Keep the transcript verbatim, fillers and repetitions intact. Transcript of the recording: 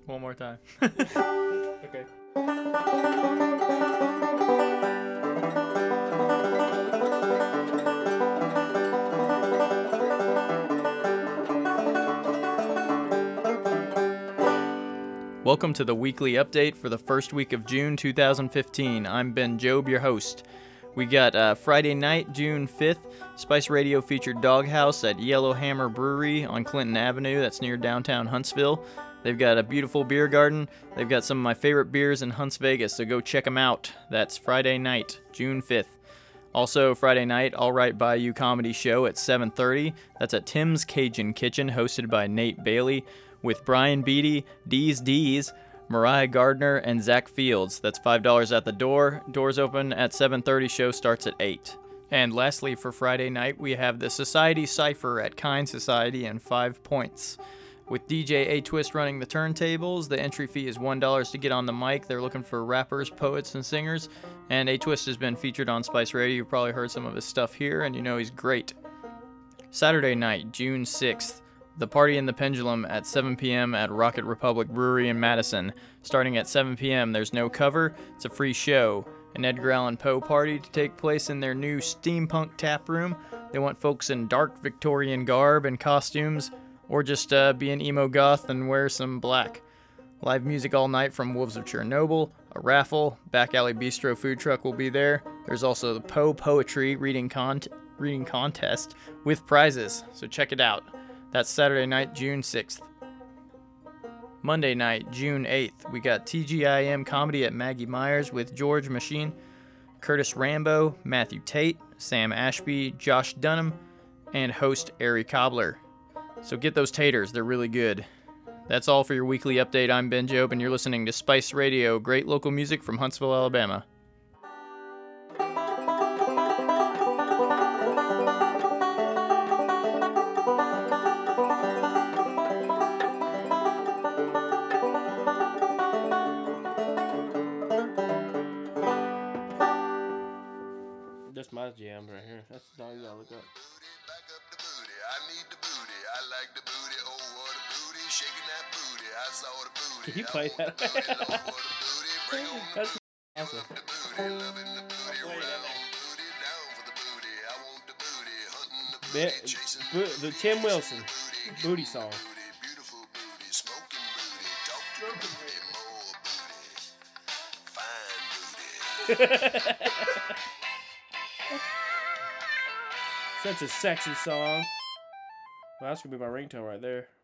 One more time. Okay. Welcome to the weekly update for the first week of June two thousand fifteen. I'm Ben Job, your host. We got uh, Friday night, June fifth, Spice Radio featured Doghouse at Yellowhammer Brewery on Clinton Avenue. That's near downtown Huntsville. They've got a beautiful beer garden. They've got some of my favorite beers in Hunts Vegas, so go check them out. That's Friday night, June fifth. Also, Friday night, All Right By You comedy show at seven thirty. That's at Tim's Cajun Kitchen, hosted by Nate Bailey, with Brian Beatty, D's D's, Mariah Gardner, and Zach Fields. That's five dollars at the door. Doors open at seven thirty. Show starts at eight. And lastly, for Friday night, we have the Society Cypher at Kind Society and Five Points. With D J A-Twist running the turntables, the entry fee is one dollar to get on the mic. They're looking for rappers, poets, and singers. And A-Twist has been featured on Spice Radio. You've probably heard some of his stuff here, and you know he's great. Saturday night, June sixth. The Party in the Pendulum at seven p.m. at Rocket Republic Brewery in Madison. Starting at seven p.m., there's no cover. It's a free show. An Edgar Allan Poe party to take place in their new steampunk tap room. They want folks in dark Victorian garb and costumes, or just uh, be an emo goth and wear some black. Live music all night from Wolves of Chernobyl, a raffle, Back Alley Bistro food truck will be there. There's also the Poe Poetry reading, con- reading contest with prizes, so check it out. That's Saturday night, June sixth. Monday night, June eighth, we got T G I M Comedy at Maggie Myers with George Machine, Curtis Rambo, Matthew Tate, Sam Ashby, Josh Dunham, and host Ari Cobbler. So get those taters, they're really good. That's all for your weekly update. I'm Ben Job, and you're listening to Spice Radio, great local music from Huntsville, Alabama. That's my jam right here. That's the song you gotta look up. Back up the booty. I need the booty. I like the booty. Oh, what a booty. Shaking that booty. I saw the booty. Can you play that? Lord, what a booty. Bring on the That's booty. awesome. The booty. Loving the booty. Play Round that. booty. Down for the booty. I want the booty. Hunting the Be- booty. Chasing bo- the Tim Wilson booty song. booty. Beautiful booty. Smoking booty. Talking booty. More booty. Fine booty. Such a sexy song. Well, that's gonna be my ringtone right there.